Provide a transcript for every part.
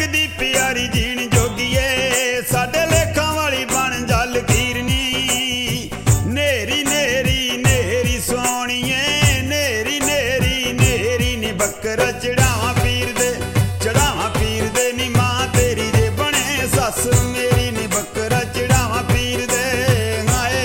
लगदी प्यारी जीण जोगिए साडे लेखां वाली बन जा लकीर नी नेरी नेरी नेरी सोहणीए नेरी नेरी नेरी नी बकरा चढ़ावां पीर दे नी मां तेरी जे बने सस मेरी नी बकरा चढ़ावां पीर दे हाय।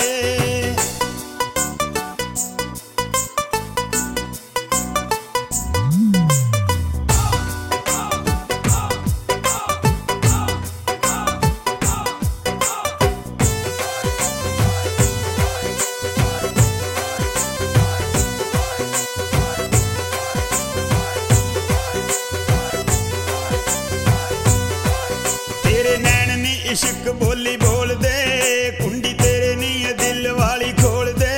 इश्क बोली बोल दे कुंडी तेरे नी दिल वाली खोल दे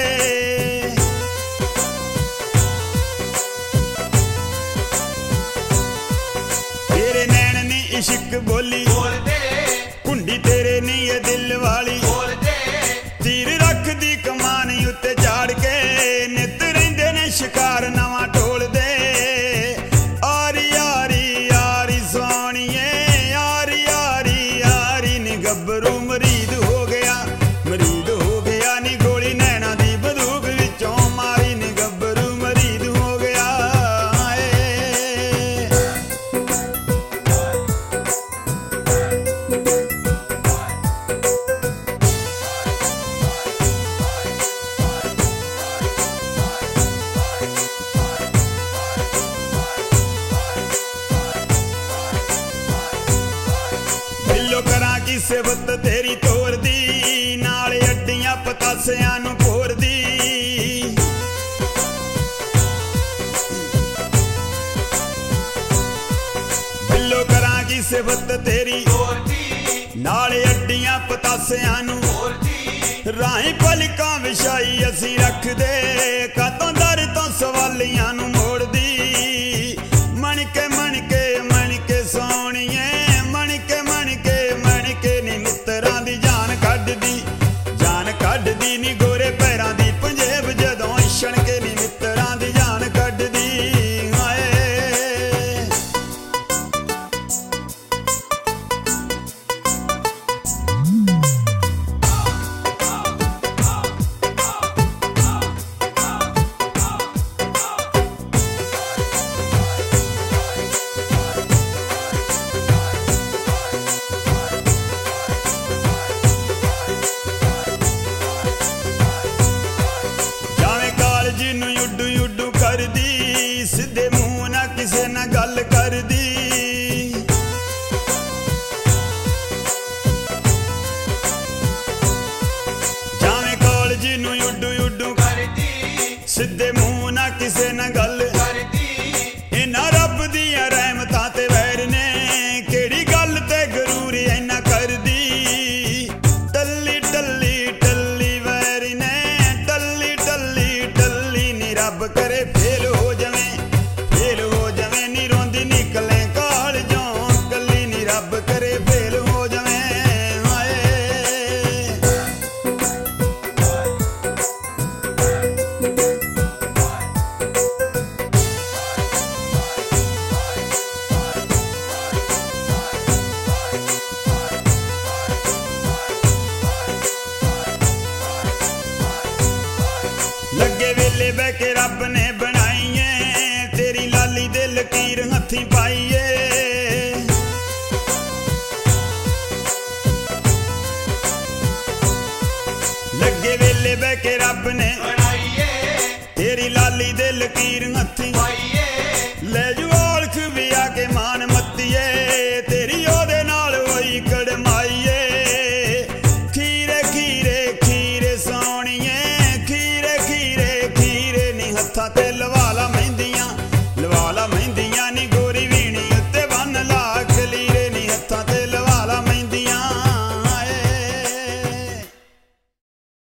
तेरे नैन नी इश्क बोली बोल दे कुंडी तेरे नी दिल वाली खोल दे तीर रख दी कमान उत्ते झाड़ के नित रहिंदे ने शिकार नवां टोल दे आरी आरी आरी सोहणीए गब्बरू मरीद हो गया नी गोली नैना दी बंदूक विचों मारी नी गब्बरू मरीद हो गया। बिल्लो करा की सिफत तेरी तोर दी नाल अड्डियां पतासियां नूं भोर दी बिल्लो करा की सिफत तेरी तोर दी नाल अड्डियां पतासियां नूं भोर दी राही पलकां विछाई असीं रख दे कातों दर तो सवालियां नूं मोड़ दी मन के सोहणीए नी मित्तरां दी जान कढ दी नी गोरे पैरां दी पंजेब जदों छणके नी मित्तरां दी जान कढ दी हाय। सिद्धे मुंह ना किसे ना गल कर दी जावे कॉलेज नूं उड्डू उड्डू कर दी सिद्धे मुंह ना किसे ना गल कर दी इन्हां रब दियां रहमतां ते वैर ने केड़ी गल ते गरूर इन्ना कर दी टल्ली टल्ली टल्ली वैर ने टल्ली टल्ली टल्ली नी रब करे फेल हो जावे नी रोंदी निकले कालजों कल्ली नी रब करे फेल हो जावे हाय। लगे वेले बह के रब ने बनाईए तेरी लाली दे लकीर हथी पाईए लगे वेले बह के रब ने बनाईए तेरी लाली दे लकीर हथी पाईए